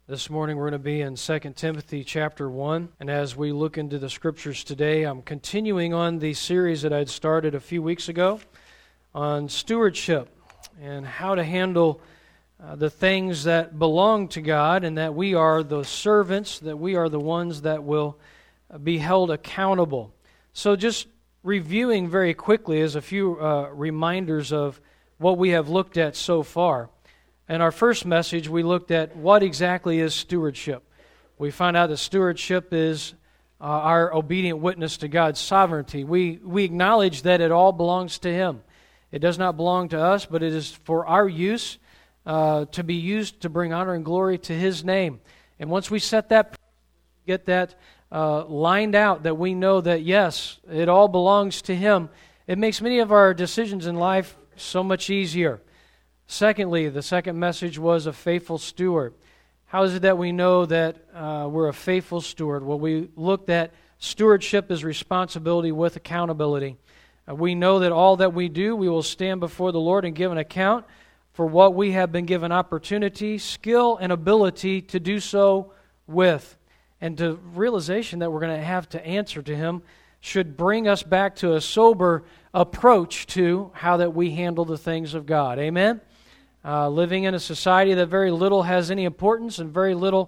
This morning we're going to be in 2 Timothy chapter 1, and as we look into the Scriptures today, I'm continuing on the series that I'd started a few weeks ago on stewardship and how to handle the things that belong to God, and that we are the servants, that we are the ones that will be held accountable. So just reviewing very quickly as a few reminders of what we have looked at so far. In our first message, we looked at what exactly is stewardship. We found out that stewardship is our obedient witness to God's sovereignty. We acknowledge that it all belongs to Him. It does not belong to us, but it is for our use, to be used to bring honor and glory to His name. And once we get that lined out, that we know that yes, it all belongs to Him, it makes many of our decisions in life so much easier. Secondly, the second message was a faithful steward. How is it that we know that we're a faithful steward? Well, we looked at stewardship as responsibility with accountability. We know that all that we do, we will stand before the Lord and give an account for what we have been given opportunity, skill, and ability to do so with. And the realization that we're going to have to answer to Him should bring us back to a sober approach to how that we handle the things of God. Amen? Living in a society that very little has any importance and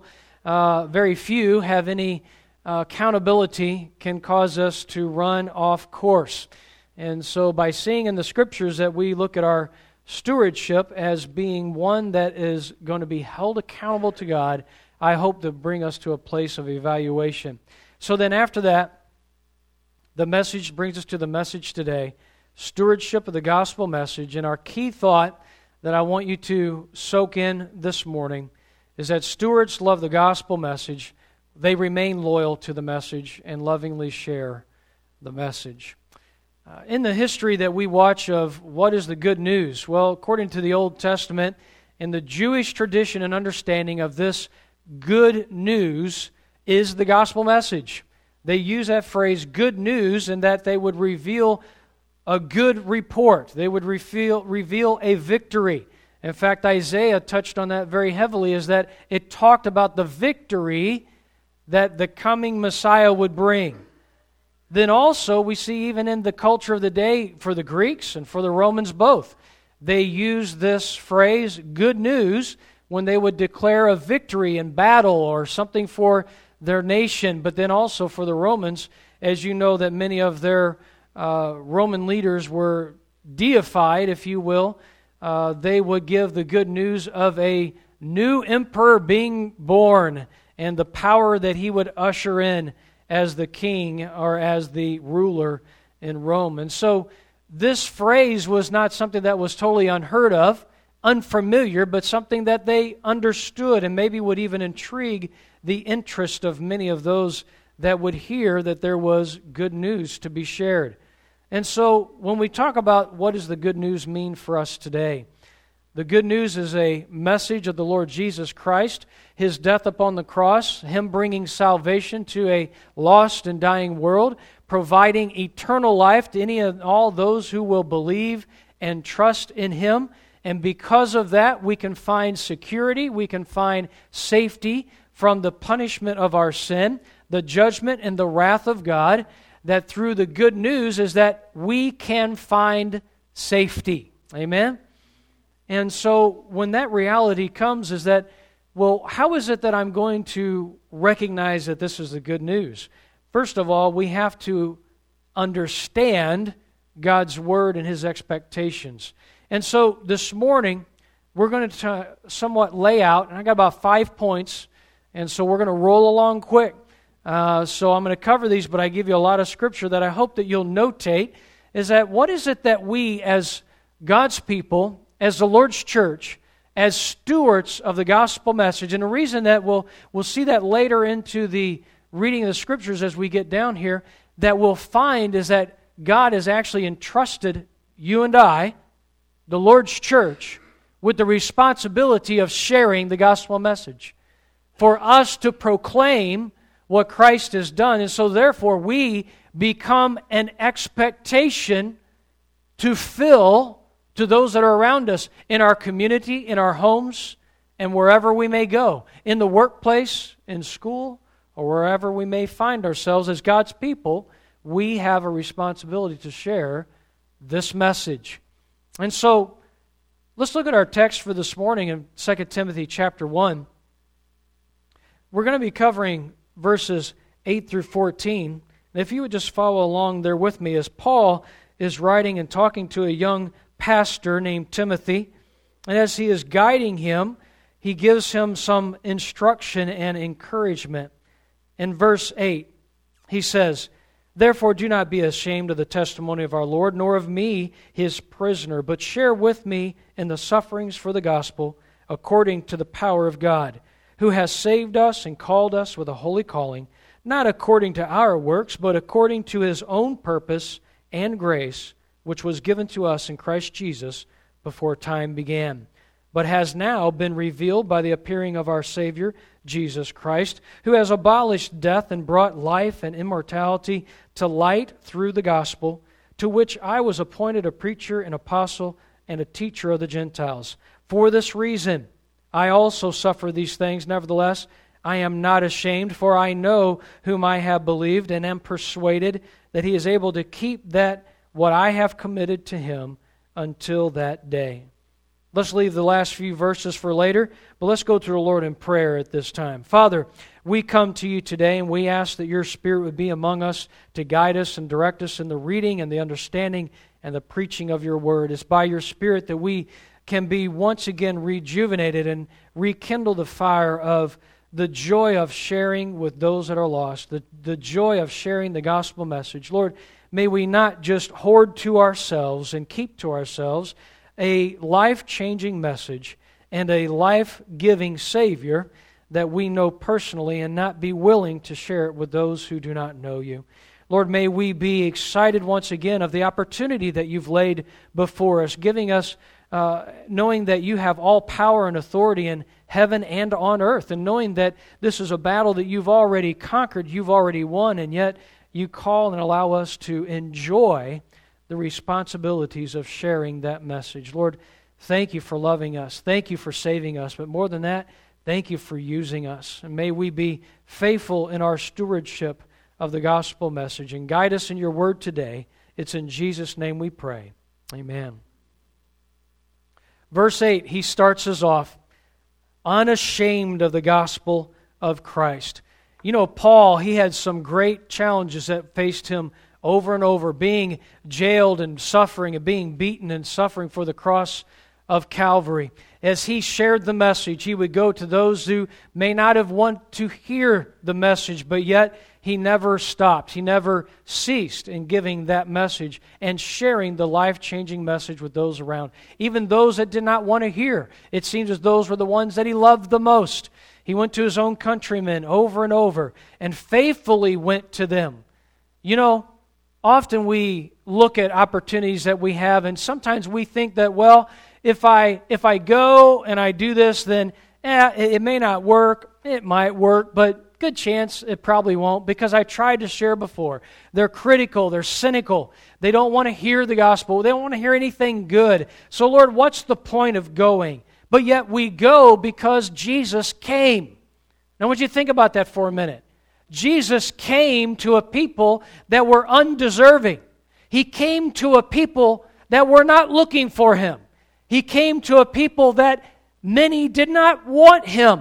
very few have any accountability can cause us to run off course. And so by seeing in the Scriptures that we look at our stewardship as being one that is going to be held accountable to God, I hope to bring us to a place of evaluation. So then after that, the message brings us to the message today, stewardship of the gospel message. And our key thought that I want you to soak in this morning is that stewards love the gospel message. They remain loyal to the message and lovingly share the message. In the history that we watch of what is the good news, well, according to the Old Testament, in the Jewish tradition and understanding of this good news is the gospel message. They use that phrase, good news, in that they would reveal a good report. They would reveal a victory. In fact, Isaiah touched on that very heavily, is that it talked about the victory that the coming Messiah would bring. Then also, we see even in the culture of the day, for the Greeks and for the Romans both, they used this phrase, good news, when they would declare a victory in battle or something for their nation. But then also for the Romans, as you know that many of their Roman leaders were deified, if you will. They would give the good news of a new emperor being born and the power that he would usher in as the king or as the ruler in Rome. And so this phrase was not something that was totally unheard of, unfamiliar, but something that they understood and maybe would even intrigue the interest of many of those that would hear that there was good news to be shared. And so when we talk about what does the good news mean for us today, the good news is a message of the Lord Jesus Christ, His death upon the cross, Him bringing salvation to a lost and dying world, providing eternal life to any and all those who will believe and trust in Him. And because of that, we can find security, we can find safety from the punishment of our sin, the judgment and the wrath of God, that through the good news is that we can find safety. Amen? And so when that reality comes is that, well, how is it that I'm going to recognize that this is the good news? First of all, we have to understand God's Word and His expectations. And so this morning, we're going to somewhat lay out, and I got about 5 points, and so we're going to roll along quick. So I'm going to cover these, but I give you a lot of Scripture that I hope that you'll notate, is that what is it that we as God's people, as the Lord's church, as stewards of the gospel message, and the reason that we'll see that later into the reading of the Scriptures as we get down here, that we'll find is that God has actually entrusted you and I, the Lord's church, with the responsibility of sharing the gospel message. For us to proclaim what Christ has done. And so therefore we become an expectation to fill to those that are around us in our community, in our homes, and wherever we may go, in the workplace, in school, or wherever we may find ourselves as God's people, we have a responsibility to share this message. And so, let's look at our text for this morning in 2 Timothy chapter 1. We're going to be covering verses 8 through 14. And if you would just follow along there with me as Paul is writing and talking to a young pastor named Timothy. And as he is guiding him, he gives him some instruction and encouragement. In verse 8, he says, "Therefore do not be ashamed of the testimony of our Lord, nor of me, his prisoner, but share with me in the sufferings for the gospel, according to the power of God, who has saved us and called us with a holy calling, not according to our works, but according to his own purpose and grace, which was given to us in Christ Jesus before time began, but has now been revealed by the appearing of our Savior, Jesus Christ, who has abolished death and brought life and immortality to light through the gospel, to which I was appointed a preacher, an apostle, and a teacher of the Gentiles. For this reason I also suffer these things. Nevertheless, I am not ashamed, for I know whom I have believed, and am persuaded that he is able to keep that what I have committed to him until that day." Let's leave the last few verses for later, but let's go to the Lord in prayer at this time. Father, we come to you today and we ask that your Spirit would be among us to guide us and direct us in the reading and the understanding and the preaching of your word. It's by your Spirit that we can be once again rejuvenated and rekindle the fire of the joy of sharing with those that are lost, the joy of sharing the gospel message. Lord, may we not just hoard to ourselves and keep to ourselves a life-changing message and a life-giving Savior that we know personally and not be willing to share it with those who do not know you. Lord, may we be excited once again of the opportunity that you've laid before us, giving us, knowing that you have all power and authority in heaven and on earth, and knowing that this is a battle that you've already conquered, you've already won, and yet you call and allow us to enjoy the responsibilities of sharing that message. Lord, thank you for loving us. Thank you for saving us. But more than that, thank you for using us. And may we be faithful in our stewardship of the gospel message. And guide us in your word today. It's in Jesus' name we pray. Amen. Verse 8, he starts us off, unashamed of the gospel of Christ. You know, Paul, he had some great challenges that faced him over and over, being jailed and suffering and being beaten and suffering for the cross of Calvary. As he shared the message, he would go to those who may not have wanted to hear the message, but yet he never stopped. He never ceased in giving that message and sharing the life-changing message with those around. Even those that did not want to hear. It seems as those were the ones that he loved the most. He went to his own countrymen over and over and faithfully went to them. You know, often we look at opportunities that we have, and sometimes we think that, well, if I go and I do this, then it may not work. It might work, but good chance it probably won't, because I tried to share before. They're critical. They're cynical. They don't want to hear the gospel. They don't want to hear anything good. So, Lord, what's the point of going? But yet we go because Jesus came. Now, I want you to think about that for a minute. Jesus came to a people that were undeserving. He came to a people that were not looking for Him. He came to a people that many did not want Him.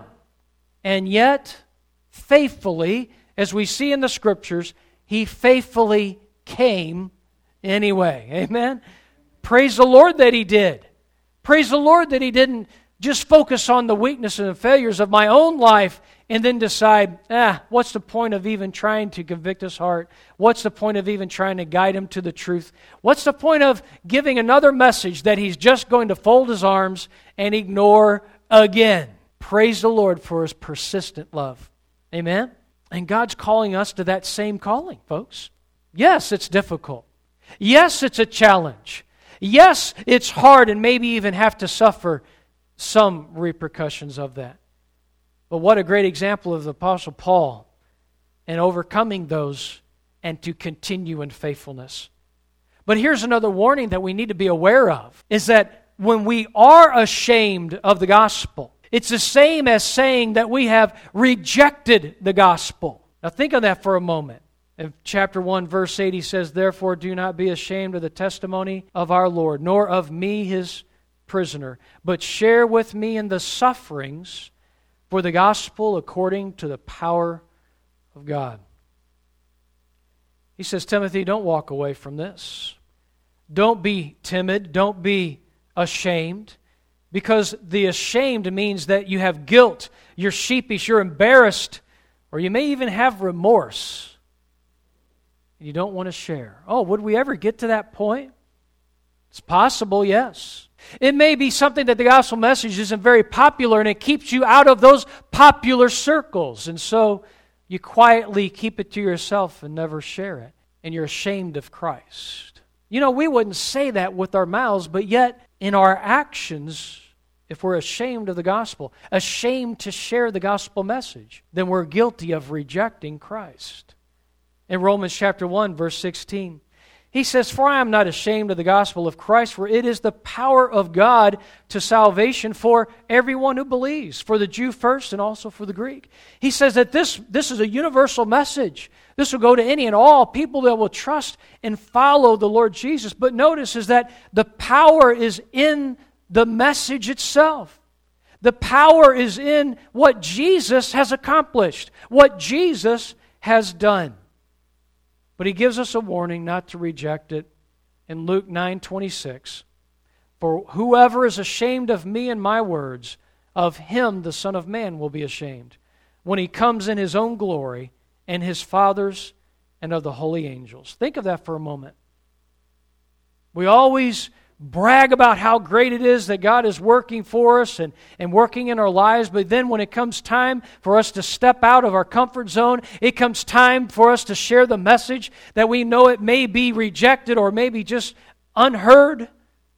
And yet, faithfully, as we see in the Scriptures, He faithfully came anyway. Amen? Praise the Lord that He did. Praise the Lord that He didn't just focus on the weaknesses and failures of my own life and then decide, what's the point of even trying to convict his heart? What's the point of even trying to guide him to the truth? What's the point of giving another message that he's just going to fold his arms and ignore again? Praise the Lord for His persistent love. Amen? And God's calling us to that same calling, folks. Yes, it's difficult. Yes, it's a challenge. Yes, it's hard and maybe even have to suffer some repercussions of that. But what a great example of the Apostle Paul in overcoming those and to continue in faithfulness. But here's another warning that we need to be aware of, is that when we are ashamed of the gospel, It's the same as saying that we have rejected the gospel. Now think of that for a moment. In chapter 1, verse 8, he says, "Therefore do not be ashamed of the testimony of our Lord, nor of me his prisoner, but share with me in the sufferings for the gospel according to the power of God." He says, Timothy, don't walk away from this. Don't be timid. Don't be ashamed. Because the ashamed means that you have guilt, you're sheepish, you're embarrassed, or you may even have remorse. You don't want to share. Oh, would we ever get to that point? It's possible, yes. It may be something that the gospel message isn't very popular and it keeps you out of those popular circles. And so you quietly keep it to yourself and never share it. And you're ashamed of Christ. You know, we wouldn't say that with our mouths, but yet in our actions, if we're ashamed of the gospel, ashamed to share the gospel message, then we're guilty of rejecting Christ. In Romans chapter 1, verse 16, he says, "For I am not ashamed of the gospel of Christ, for it is the power of God to salvation for everyone who believes, for the Jew first and also for the Greek." He says that this is a universal message. This will go to any and all people that will trust and follow the Lord Jesus. But notice is that the power is in the message itself. The power is in what Jesus has accomplished, what Jesus has done. But he gives us a warning not to reject it in Luke 9:26. "For whoever is ashamed of me and my words, of him the Son of Man will be ashamed, when he comes in his own glory and his Father's and of the holy angels." Think of that for a moment. We always brag about how great it is that God is working for us and working in our lives, but then when it comes time for us to step out of our comfort zone, it comes time for us to share the message that we know it may be rejected or maybe just unheard,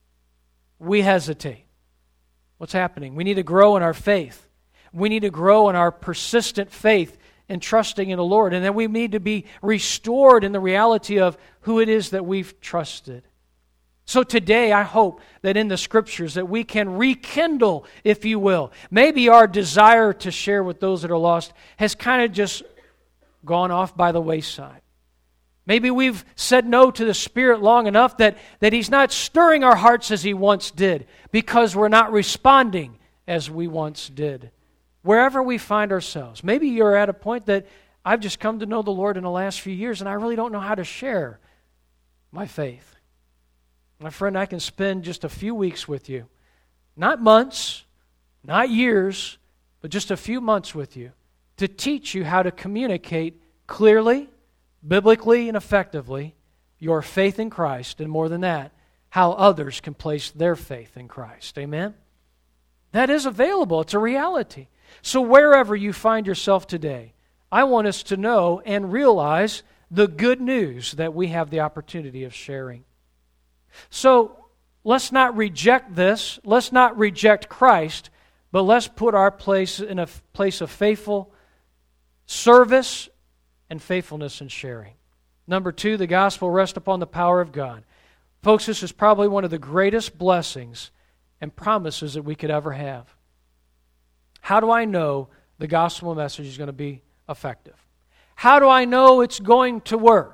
we hesitate. What's happening? We need to grow in our faith. We need to grow in our persistent faith in trusting in the Lord, and then we need to be restored in the reality of who it is that we've trusted. So today, I hope that in the Scriptures that we can rekindle, if you will. Maybe our desire to share with those that are lost has kind of just gone off by the wayside. Maybe we've said no to the Spirit long enough that He's not stirring our hearts as He once did because we're not responding as we once did. Wherever we find ourselves, maybe you're at a point that I've just come to know the Lord in the last few years and I really don't know how to share my faith. My friend, I can spend just a few weeks with you. Not months, not years, but just a few months with you to teach you how to communicate clearly, biblically, and effectively your faith in Christ, and more than that, how others can place their faith in Christ. Amen? That is available. It's a reality. So wherever you find yourself today, I want us to know and realize the good news that we have the opportunity of sharing. So let's not reject this. Let's not reject Christ, but let's put our place in a place of faithful service and faithfulness in sharing. Number 2, the gospel rests upon the power of God. Folks, this is probably one of the greatest blessings and promises that we could ever have. How do I know the gospel message is going to be effective? How do I know it's going to work?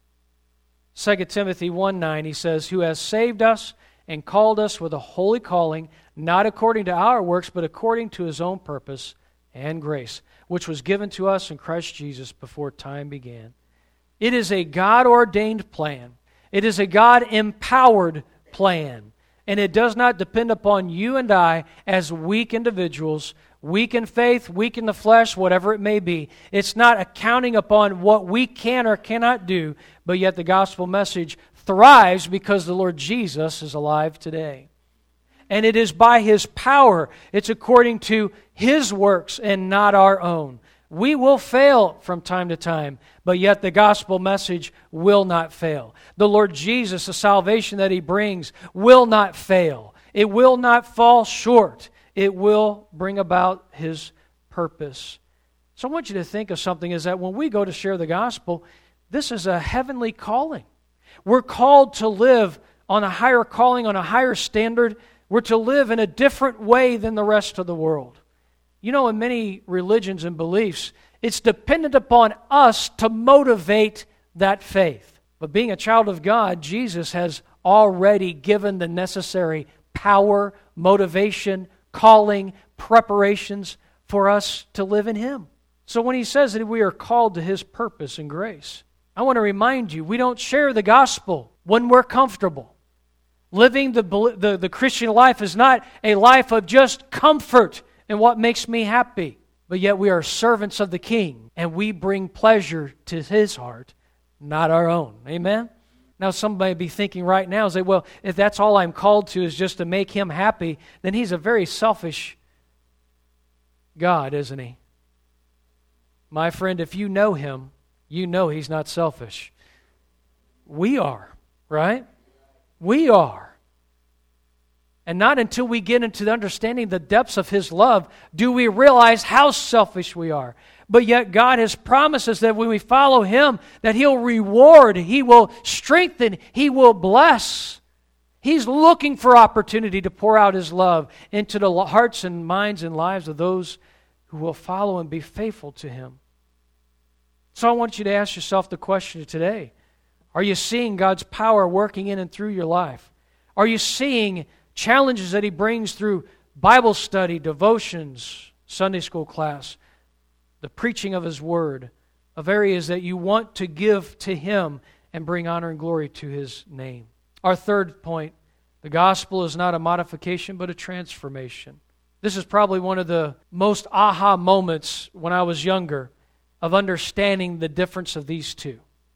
2 Timothy 1:9, he says, "Who has saved us and called us with a holy calling, not according to our works, but according to His own purpose and grace, which was given to us in Christ Jesus before time began." It is a God-ordained plan. It is a God-empowered plan. And it does not depend upon you and I as weak individuals, weak in faith, weak in the flesh, whatever it may be. It's not accounting upon what we can or cannot do, but yet the gospel message thrives because the Lord Jesus is alive today. And it is by His power. It's according to His works and not our own. We will fail from time to time, but yet the gospel message will not fail. The Lord Jesus, the salvation that He brings, will not fail. It will not fall short. It will bring about His purpose. So I want you to think of something is that when we go to share the gospel, this is a heavenly calling. We're called to live on a higher calling, on a higher standard. We're to live in a different way than the rest of the world. You know, in many religions and beliefs, it's dependent upon us to motivate that faith. But being a child of God, Jesus has already given the necessary power, motivation, calling, preparations for us to live in Him. So when He says that we are called to His purpose and grace, I want to remind you, we don't share the gospel when we're comfortable. Living the Christian life is not a life of just comfort and what makes me happy. But yet we are servants of the King, and we bring pleasure to His heart, not our own. Amen? Now somebody may be thinking right now, say, well, if that's all I'm called to is just to make Him happy, then He's a very selfish God, isn't He? My friend, if you know Him, you know He's not selfish. We are, right? We are. And not until we get into the understanding the depths of His love do we realize how selfish we are. But yet God has promised us that when we follow Him, that He'll reward, He will strengthen, He will bless. He's looking for opportunity to pour out His love into the hearts and minds and lives of those who will follow and be faithful to Him. So I want you to ask yourself the question today. Are you seeing God's power working in and through your life? Are you seeing challenges that He brings through Bible study, devotions, Sunday school class, the preaching of His Word, of areas that you want to give to Him and bring honor and glory to His name? Our third point, the gospel is not a modification but a transformation. This is probably one of the most aha moments when I was younger of understanding the difference of these two.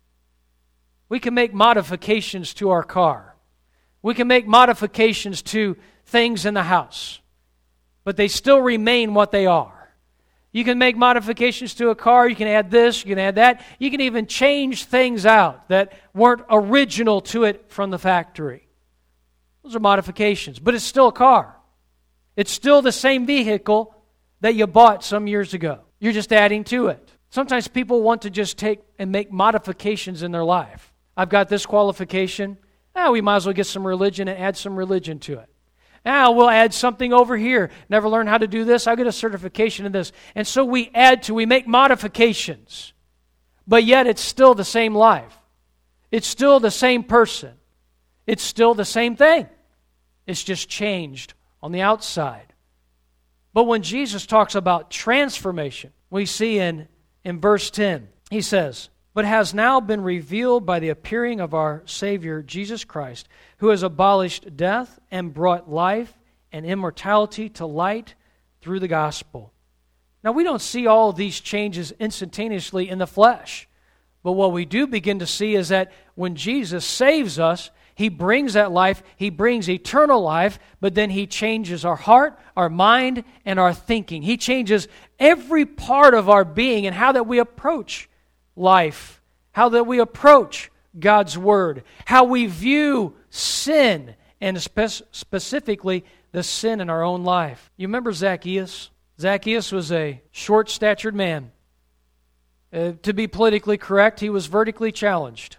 We can make modifications to our car. We can make modifications to things in the house, but they still remain what they are. You can make modifications to a car, you can add this, you can add that. You can even change things out that weren't original to it from the factory. Those are modifications, but it's still a car. It's still the same vehicle that you bought some years ago. You're just adding to it. Sometimes people want to just take and make modifications in their life. I've got this qualification. We might as well get some religion and add some religion to it. We'll add something over here. Never learned how to do this. I'll get a certification in this. And so we make modifications. But yet it's still the same life. It's still the same person. It's still the same thing. It's just changed on the outside. But when Jesus talks about transformation, we see in verse 10, He says, "But has now been revealed by the appearing of our Savior, Jesus Christ, who has abolished death and brought life and immortality to light through the gospel." Now, we don't see all of these changes instantaneously in the flesh. But what we do begin to see is that when Jesus saves us, He brings that life, He brings eternal life, but then He changes our heart, our mind, and our thinking. He changes every part of our being and how that we approach life, how that we approach God's Word, how we view sin, and specifically the sin in our own life. You remember Zacchaeus? Zacchaeus was a short-statured man. To be politically correct, he was vertically challenged.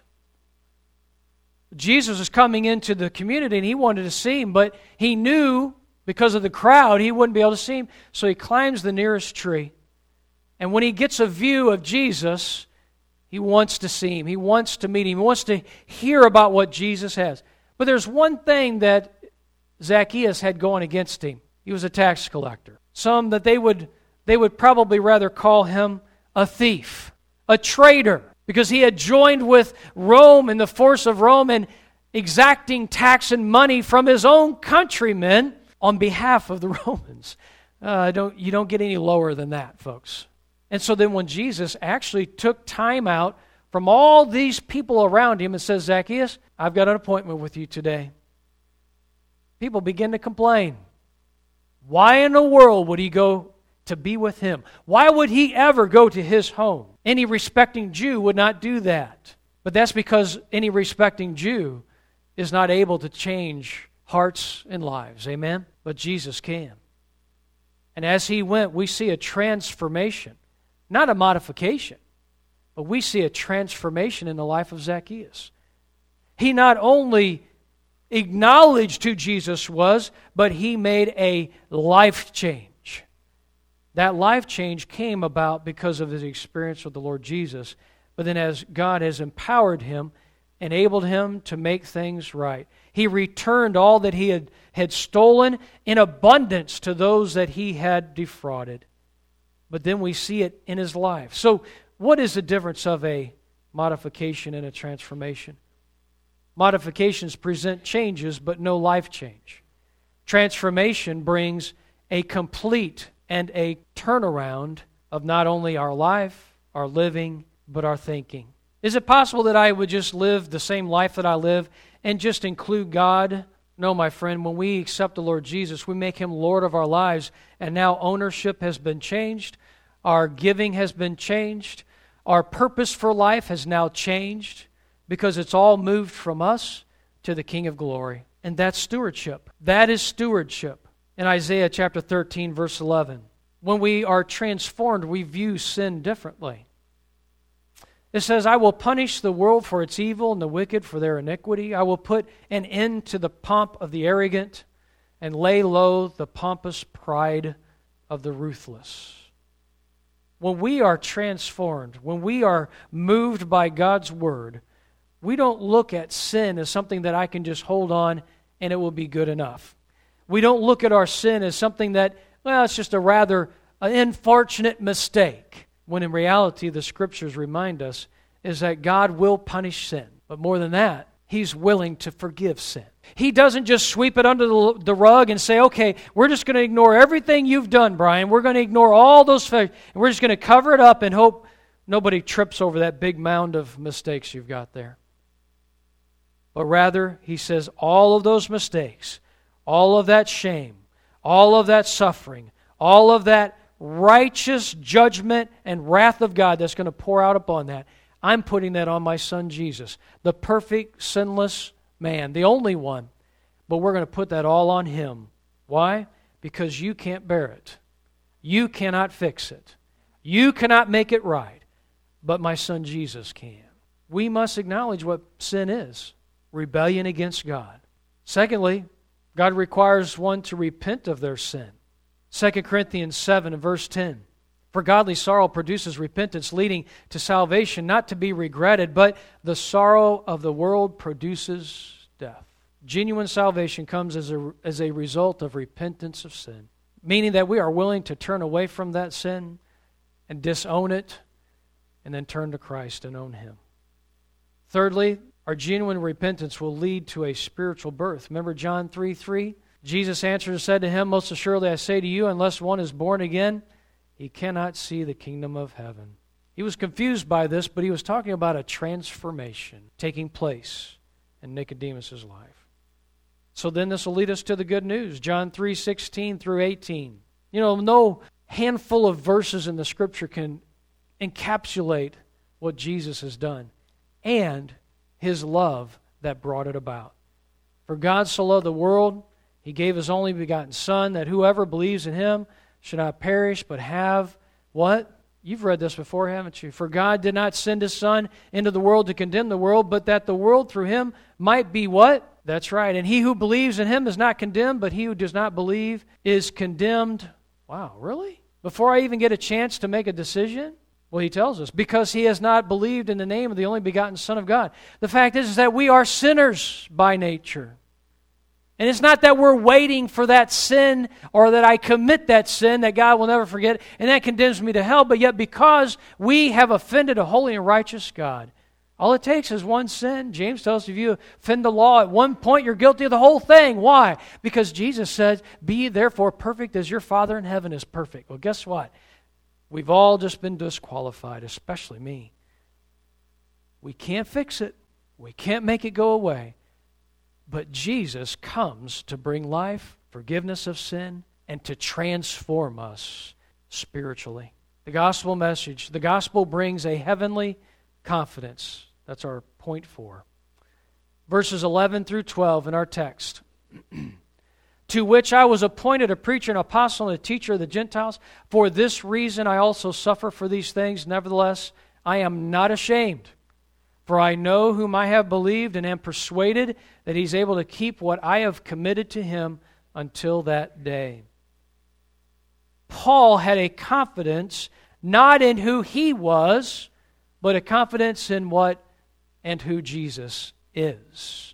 Jesus was coming into the community and he wanted to see him, but he knew because of the crowd he wouldn't be able to see him, so he climbs the nearest tree. And when he gets a view of Jesus, he wants to see him. He wants to meet him. He wants to hear about what Jesus has. But there's one thing that Zacchaeus had going against him. He was a tax collector. Some that they would probably rather call him a thief, a traitor, because he had joined with Rome and the force of Rome in exacting tax and money from his own countrymen on behalf of the Romans. You don't get any lower than that, folks. And so then when Jesus actually took time out from all these people around him and says, "Zacchaeus, I've got an appointment with you today," people begin to complain. Why in the world would he go to be with him? Why would he ever go to his home? Any respecting Jew would not do that. But that's because any respecting Jew is not able to change hearts and lives. Amen? But Jesus can. And as he went, we see a transformation. Not a modification, but we see a transformation in the life of Zacchaeus. He not only acknowledged who Jesus was, but he made a life change. That life change came about because of his experience with the Lord Jesus. But then as God has empowered him, enabled him to make things right, he returned all that he had stolen in abundance to those that he had defrauded. But then we see it in his life. So what is the difference of a modification and a transformation? Modifications present changes, but no life change. Transformation brings a complete and a turnaround of not only our life, our living, but our thinking. Is it possible that I would just live the same life that I live and just include God? No, my friend, when we accept the Lord Jesus, we make Him Lord of our lives, and now ownership has been changed, our giving has been changed, our purpose for life has now changed, because it's all moved from us to the King of Glory. And that's stewardship. That is stewardship. In Isaiah chapter 13, verse 11, when we are transformed, we view sin differently. It says, I will punish the world for its evil and the wicked for their iniquity. I will put an end to the pomp of the arrogant and lay low the pompous pride of the ruthless. When we are transformed, when we are moved by God's Word, we don't look at sin as something that I can just hold on and it will be good enough. We don't look at our sin as something that, well, it's just a rather unfortunate mistake, when in reality the Scriptures remind us is that God will punish sin. But more than that, He's willing to forgive sin. He doesn't just sweep it under the rug and say, okay, we're just going to ignore everything you've done, Brian. We're going to ignore all those facts, and we're just going to cover it up and hope nobody trips over that big mound of mistakes you've got there. But rather, He says all of those mistakes, all of that shame, all of that suffering, all of that righteous judgment and wrath of God that's going to pour out upon that, I'm putting that on my Son Jesus, the perfect, sinless man, the only one. But we're going to put that all on Him. Why? Because you can't bear it. You cannot fix it. You cannot make it right. But my Son Jesus can. We must acknowledge what sin is. Rebellion against God. Secondly, God requires one to repent of their sin. 2 Corinthians 7 and verse 10. For godly sorrow produces repentance, leading to salvation, not to be regretted, but the sorrow of the world produces death. Genuine salvation comes as a result of repentance of sin, meaning that we are willing to turn away from that sin and disown it, and then turn to Christ and own Him. Thirdly, our genuine repentance will lead to a spiritual birth. Remember John 3:3? Jesus answered and said to him, Most assuredly I say to you, unless one is born again, he cannot see the kingdom of heaven. He was confused by this, but he was talking about a transformation taking place in Nicodemus' life. So then this will lead us to the good news. John 3:16 through 18. You know, no handful of verses in the Scripture can encapsulate what Jesus has done and His love that brought it about. For God so loved the world, He gave His only begotten Son, that whoever believes in Him should not perish, but have what? You've read this before, haven't you? For God did not send His Son into the world to condemn the world, but that the world through Him might be what? That's right. And he who believes in Him is not condemned, but he who does not believe is condemned. Wow, really? Before I even get a chance to make a decision? Well, He tells us, because he has not believed in the name of the only begotten Son of God. The fact is that we are sinners by nature. And it's not that we're waiting for that sin or that I commit that sin that God will never forget and that condemns me to hell, but yet because we have offended a holy and righteous God. All it takes is one sin. James tells us if you offend the law at one point, you're guilty of the whole thing. Why? Because Jesus said, be ye therefore perfect as your Father in heaven is perfect. Well, guess what? We've all just been disqualified, especially me. We can't fix it. We can't make it go away. But Jesus comes to bring life, forgiveness of sin, and to transform us spiritually. The gospel message, the gospel brings a heavenly confidence. That's our point 4. Verses 11 through 12 in our text. To which I was appointed a preacher, an apostle, and a teacher of the Gentiles. For this reason I also suffer for these things. Nevertheless, I am not ashamed. For I know whom I have believed and am persuaded that He's able to keep what I have committed to Him until that day. Paul had a confidence not in who he was, but a confidence in what and who Jesus is.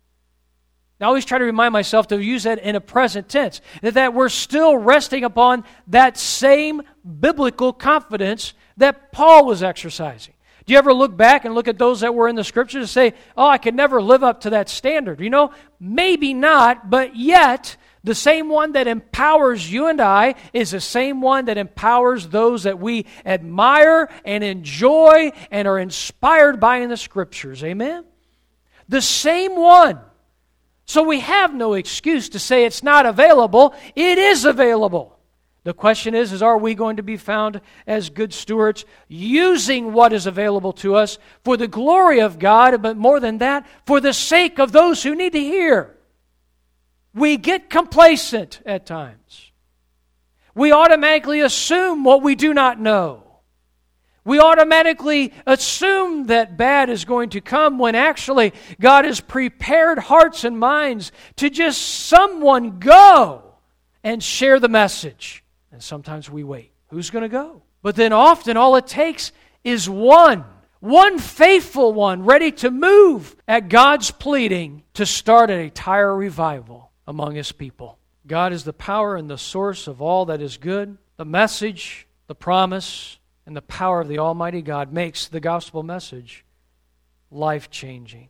I always try to remind myself to use that in a present tense, that we're still resting upon that same biblical confidence that Paul was exercising. Do you ever look back and look at those that were in the Scriptures and say, oh, I could never live up to that standard? You know, maybe not, but yet the same one that empowers you and I is the same one that empowers those that we admire and enjoy and are inspired by in the Scriptures. Amen? The same one. So we have no excuse to say it's not available. It is available. The question is are we going to be found as good stewards using what is available to us for the glory of God, but more than that, for the sake of those who need to hear? We get complacent at times. We automatically assume what we do not know. We automatically assume that bad is going to come when actually God has prepared hearts and minds to just someone go and share the message. And sometimes we wait. Who's going to go? But then often all it takes is one faithful one ready to move at God's pleading to start an entire revival among His people. God is the power and the source of all that is good. The message, the promise, and the power of the Almighty God makes the gospel message life-changing,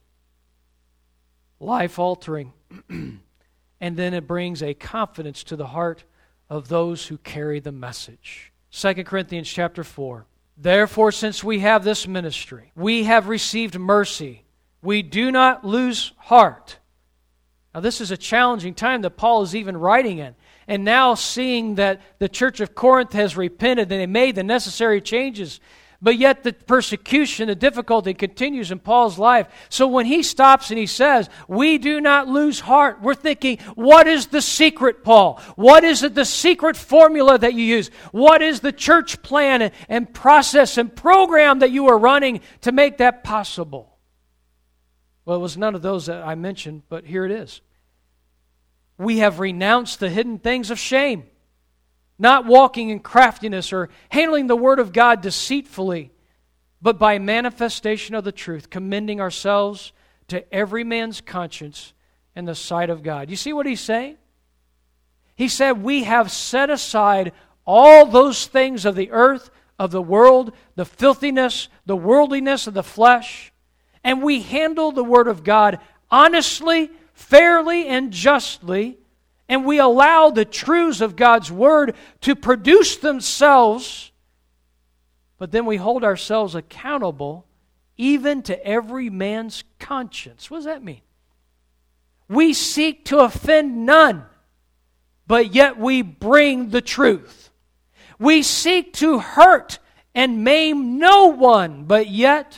life-altering, and then it brings a confidence to the heart of those who carry the message. 2 Corinthians chapter 4. Therefore, since we have this ministry, we have received mercy. We do not lose heart. Now, this is a challenging time that Paul is even writing in. And now seeing that the church of Corinth has repented and they made the necessary changes, but yet the persecution, the difficulty continues in Paul's life. So when he stops and he says, we do not lose heart, we're thinking, what is the secret, Paul? What is the secret formula that you use? What is the church plan and process and program that you are running to make that possible? Well, it was none of those that I mentioned, but here it is. We have renounced the hidden things of shame, not walking in craftiness or handling the Word of God deceitfully, but by manifestation of the truth, commending ourselves to every man's conscience in the sight of God. You see what he's saying? He said, we have set aside all those things of the earth, of the world, the filthiness, the worldliness of the flesh, and we handle the Word of God honestly, fairly, and justly, and we allow the truths of God's Word to produce themselves, but then we hold ourselves accountable even to every man's conscience. What does that mean? We seek to offend none, but yet we bring the truth. We seek to hurt and maim no one, but yet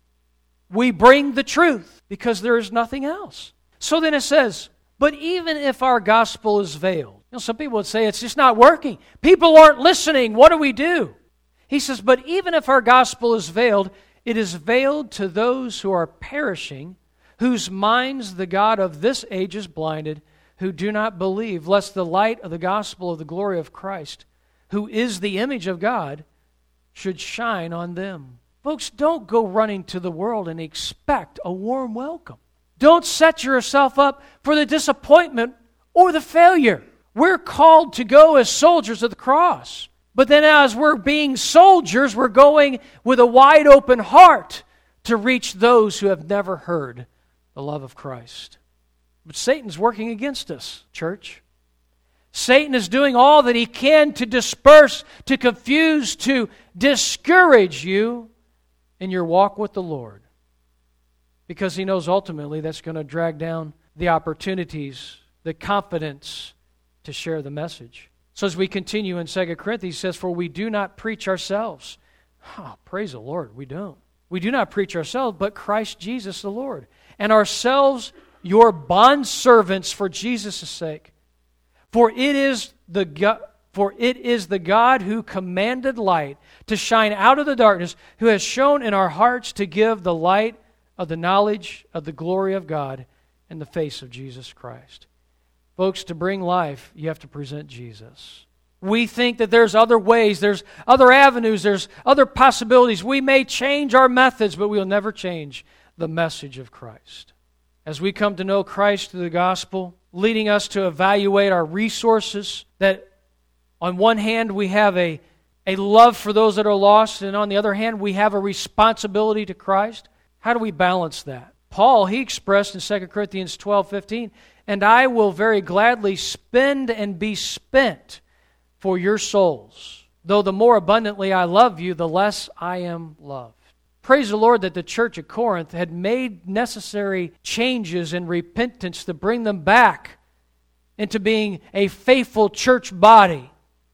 we bring the truth because there is nothing else. So then it says, but even if our gospel is veiled, some people would say it's just not working. People aren't listening. What do we do? He says, but even if our gospel is veiled, it is veiled to those who are perishing, whose minds the God of this age is blinded, who do not believe, lest the light of the gospel of the glory of Christ, who is the image of God, should shine on them. Folks, don't go running to the world and expect a warm welcome. Don't set yourself up for the disappointment or the failure. We're called to go as soldiers of the cross. But then as we're being soldiers, we're going with a wide open heart to reach those who have never heard the love of Christ. But Satan's working against us, church. Satan is doing all that he can to disperse, to confuse, to discourage you in your walk with the Lord. Because he knows ultimately that's going to drag down the opportunities, the confidence to share the message. So as we continue in 2 Corinthians, he says, for we do not preach ourselves. Oh, praise the Lord, we don't. We do not preach ourselves, but Christ Jesus the Lord. And ourselves your bondservants for Jesus' sake. For it is the God who commanded light to shine out of the darkness, who has shown in our hearts to give the light of the knowledge of the glory of God in the face of Jesus Christ. Folks, to bring life, you have to present Jesus. We think that there's other ways, there's other avenues, there's other possibilities. We may change our methods, but we'll never change the message of Christ. As we come to know Christ through the gospel, leading us to evaluate our resources, that on one hand we have a love for those that are lost, and on the other hand we have a responsibility to Christ. How do we balance that? Paul, he expressed in 2 Corinthians 12:15, "And I will very gladly spend and be spent for your souls. Though the more abundantly I love you, the less I am loved." Praise the Lord that the church at Corinth had made necessary changes in repentance to bring them back into being a faithful church body.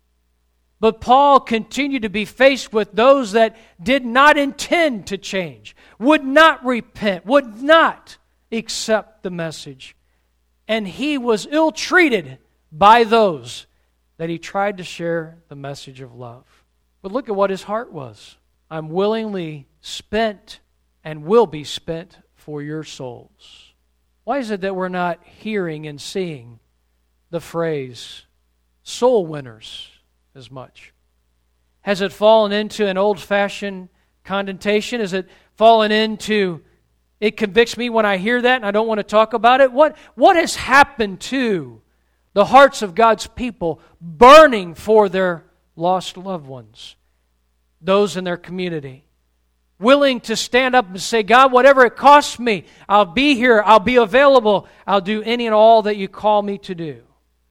But Paul continued to be faced with those that did not intend to change, would not repent, would not accept the message. And he was ill-treated by those that he tried to share the message of love. But look at what his heart was. "I'm willingly spent and will be spent for your souls." Why is it that we're not hearing and seeing the phrase soul winners as much? Has it fallen into an old-fashioned connotation? Has it fallen into, it convicts me when I hear that and I don't want to talk about it? What has happened to the hearts of God's people burning for their lost loved ones, those in their community? Willing to stand up and say, "God, whatever it costs me, I'll be here, I'll be available, I'll do any and all that you call me to do."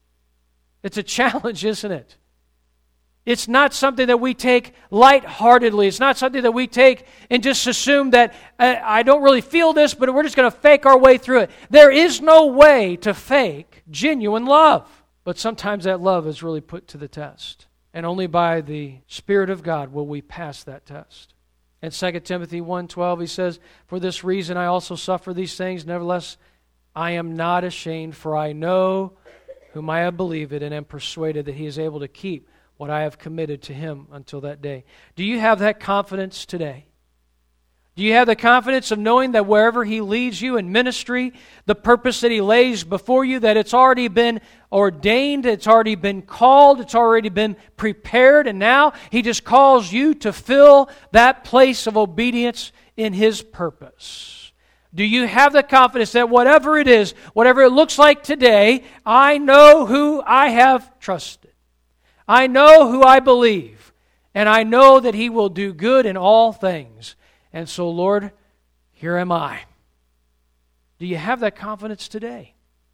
It's a challenge, isn't it? It's not something that we take lightheartedly. It's not something that we take and just assume that I don't really feel this, but we're just going to fake our way through it. There is no way to fake genuine love. But sometimes that love is really put to the test. And only by the Spirit of God will we pass that test. In 2 Timothy 1:12, he says, "For this reason I also suffer these things. Nevertheless, I am not ashamed, for I know whom I have believed and am persuaded that he is able to keep what I have committed to him until that day." Do you have that confidence today? Do you have the confidence of knowing that wherever he leads you in ministry, the purpose that he lays before you, that it's already been ordained, it's already been called, it's already been prepared, and now he just calls you to fill that place of obedience in his purpose? Do you have the confidence that whatever it is, whatever it looks like today, I know who I have trusted. I know who I believe, and I know that he will do good in all things. And so, Lord, here am I. Do you have that confidence today?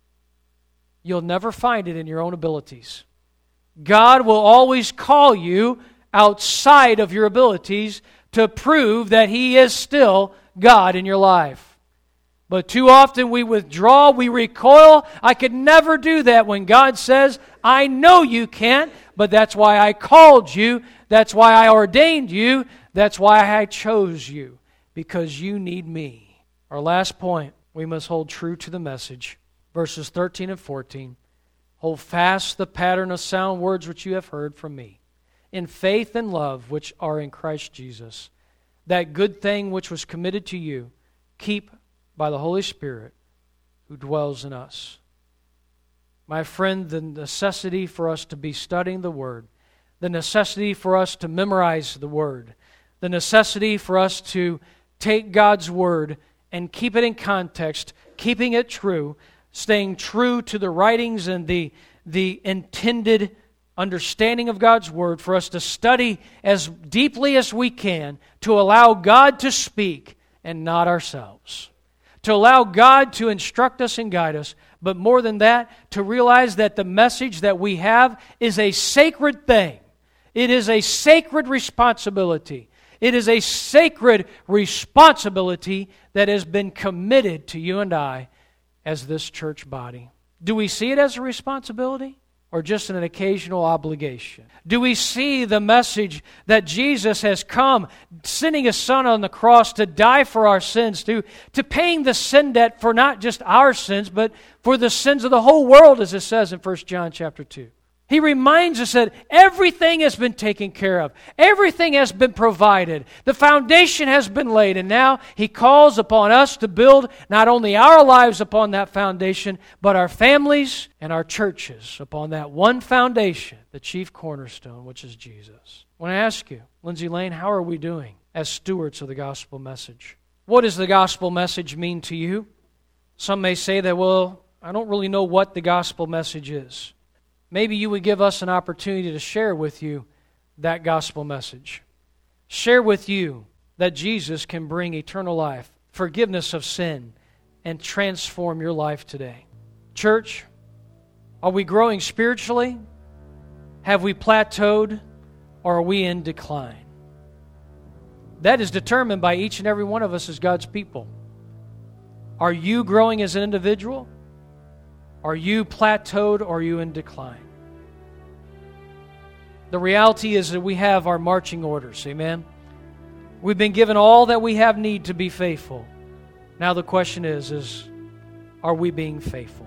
You'll never find it in your own abilities. God will always call you outside of your abilities to prove that he is still God in your life. But too often we withdraw, we recoil. I could never do that when God says, "I know you can't, but that's why I called you. That's why I ordained you. That's why I chose you, because you need me." Our last point, we must hold true to the message. Verses 13 and 14. "Hold fast the pattern of sound words which you have heard from me, in faith and love which are in Christ Jesus. That good thing which was committed to you, keep by the Holy Spirit who dwells in us." My friend, the necessity for us to be studying the Word, the necessity for us to memorize the Word, the necessity for us to take God's Word and keep it in context, keeping it true, staying true to the writings and the intended understanding of God's Word, for us to study as deeply as we can, to allow God to speak and not ourselves. To allow God to instruct us and guide us, but more than that, to realize that the message that we have is a sacred thing. It is a sacred responsibility. It is a sacred responsibility that has been committed to you and I as this church body. Do we see it as a responsibility or just an occasional obligation? Do we see the message that Jesus has come, sending His Son on the cross to die for our sins, to paying the sin debt for not just our sins, but for the sins of the whole world, as it says in 1 John chapter 2? He reminds us that everything has been taken care of. Everything has been provided. The foundation has been laid. And now He calls upon us to build not only our lives upon that foundation, but our families and our churches upon that one foundation, the chief cornerstone, which is Jesus. I want to ask you, Lindsay Lane, how are we doing as stewards of the gospel message? What does the gospel message mean to you? Some may say that, well, I don't really know what the gospel message is. Maybe you would give us an opportunity to share with you that gospel message. Share with you that Jesus can bring eternal life, forgiveness of sin, and transform your life today. Church, are we growing spiritually? Have we plateaued? Or are we in decline? That is determined by each and every one of us as God's people. Are you growing as an individual? Are you plateaued or are you in decline? The reality is that we have our marching orders, amen? We've been given all that we have need to be faithful. Now the question is are we being faithful?